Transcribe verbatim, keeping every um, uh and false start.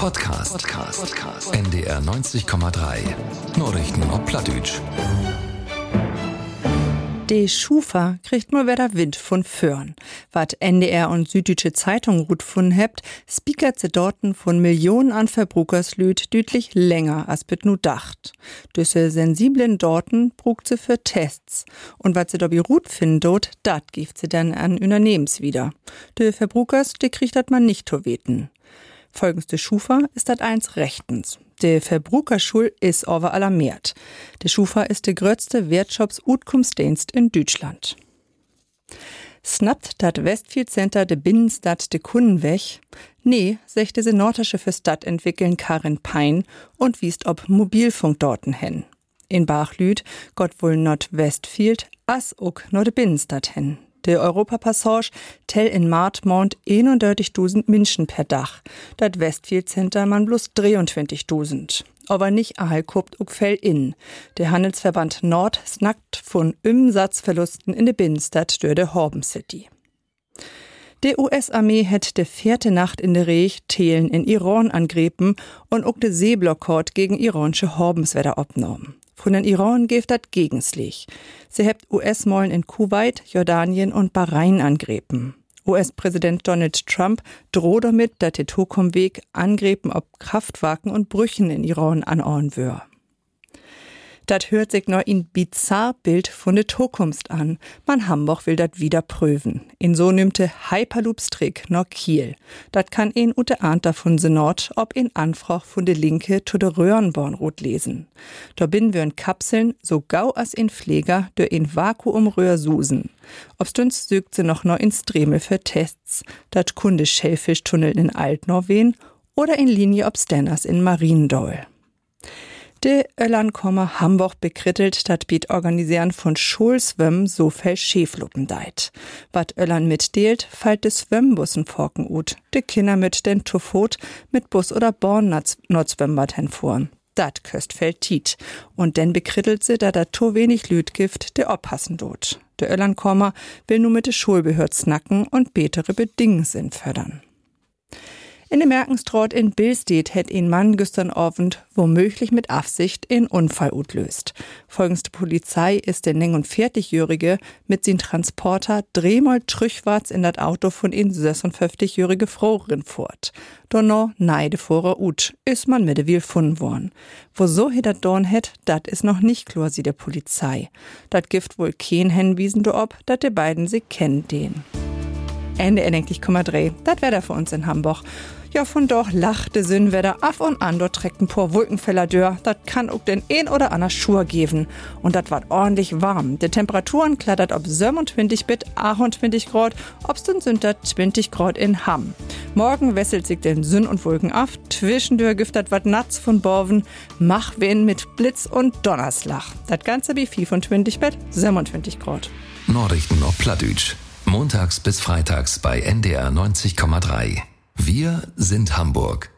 Podcast. Podcast. Podcast. N D R neunzig Komma drei. Nachrichten auf Plattdeutsch. Die Schufa kriegt mal wieder Wind von Föhren. Wat N D R und Süddeutsche Zeitung gut von hebt, spiekert sie dorten von Millionen an Verbrukerslüd deutlich länger als bit nu dacht. Düsse sensiblen dorten brugt sie für Tests. Und wat sie dobi gut finden dort, dat gibt sie dann an Unternehmens wieder. De Verbrukers, de kriegt dat man nicht to weten. Folgens de Schufa ist dat eins rechtens. De Verbrukerschul is aber alarmiert. De Schufa ist de größte Wirtschafts-Utkunftsdienst in Deutschland. Snappt dat Westfield Center de Binnenstadt de Kunden weg? Nee, sechte se Nordische für Stadt entwickeln Karin Pein und wiest ob Mobilfunk dorten hin. In Bachlüd, Gott wohl Nordwestfield, as ook nur de Binnenstadt hin. De Europapassage tell in Martmont einunddreißigtausend Menschen per Dach. Dat Westfield Center man bloß dreiundzwanzigtausend. Aber nicht all guckt ook fell in. Der Handelsverband Nord snackt von Umsatzverlusten in de Binnenstadt durch de Horben City. Die U S-Armee hat de vierte Nacht in der Reich Thelen in Iran angrepen und ook de Seeblockade gegen iranische Horbenswetter abgenommen. Von den Iran geht dat gegenslich. Sie hebt U S-Mollen in Kuwait, Jordanien und Bahrain angrepen. U S-Präsident Donald Trump droht damit, dass der Tokomweg Angrepen ob Kraftwagen und Brüchen in Iran anordnen wür. Dat hört sich noch in bizarr Bild von der Zukunft an. Man Hamburg will dat wieder prüfen. In so nimmte Hyperloop-Strick noch Kiel. Dat kann een ute ahnt davon se Nord, ob in Anfrach von der Linke zu der Röhrenbornrot lesen. Da bin wir in Kapseln, so gau as in Pfleger, der in Vakuumröhr susen. Obstüns sögt se noch noch in Stremel für Tests. Dat kunde Schellfischtunnel in Altnorwegen oder in Linie ob Stanners in Mariendoll. De Öllern, Hamburg bekrittelt, dat biet organisieren von Schulswömm so viel Schäfluppen deit. Wat Öllern mitdeelt, fallt de Swömmbussen forken ut. De Kinder mit den Tuffot mit Bus oder Born not Swömmbad hinfuhren. Dat köst fällt tiet. Und denn bekrittelt se, da da to wenig Lüd gift, de oppassen dot. De Öllern, will nu mit de Schulbehörd snacken und betere Bedingungen fördern. In dem Merkenstrort in Billstedt hätt ein Mann gestern Abend womöglich mit Absicht in Unfall utlöst. Folgens der Polizei ist der neunundvierzigjährige mit sin Transporter dreimal trüchwarts in dat Auto von in sechsundfünfzigjährige Frauerin fort. Donno neide vorer ut, is man mit de Wiel funden worden. Wo so he dat dorn hätt, dat is noch nicht klar, sie der Polizei. Dat gift wohl kein hinwiesen do ob, dat de beiden sie kennen den. Ende endlich Komma drei. Dat wär da für uns in Hamburg. Ja, von doch lachte Sünnwetter af und an, dort trägt ein paar Wolkenfeller dör. Dat kann ook den ein oder ander Schur geben. Und dat ward ordentlich warm. Die Temperaturen klattert ob siebenundzwanzig bis achtundzwanzig Grad, obstens sind dat zwanzig Grad in Hamm. Morgen wesselt sich den Sünn und Wolken af, zwischendurch giftet wat Natz von Borven, mach wen mit Blitz und Donnerslach. Dat Ganze wie fünfundzwanzig bis siebenundzwanzig Grad. Nachrichten auf Plattdeutsch. Montags bis freitags bei N D R neunzig Komma drei. Wir sind Hamburg.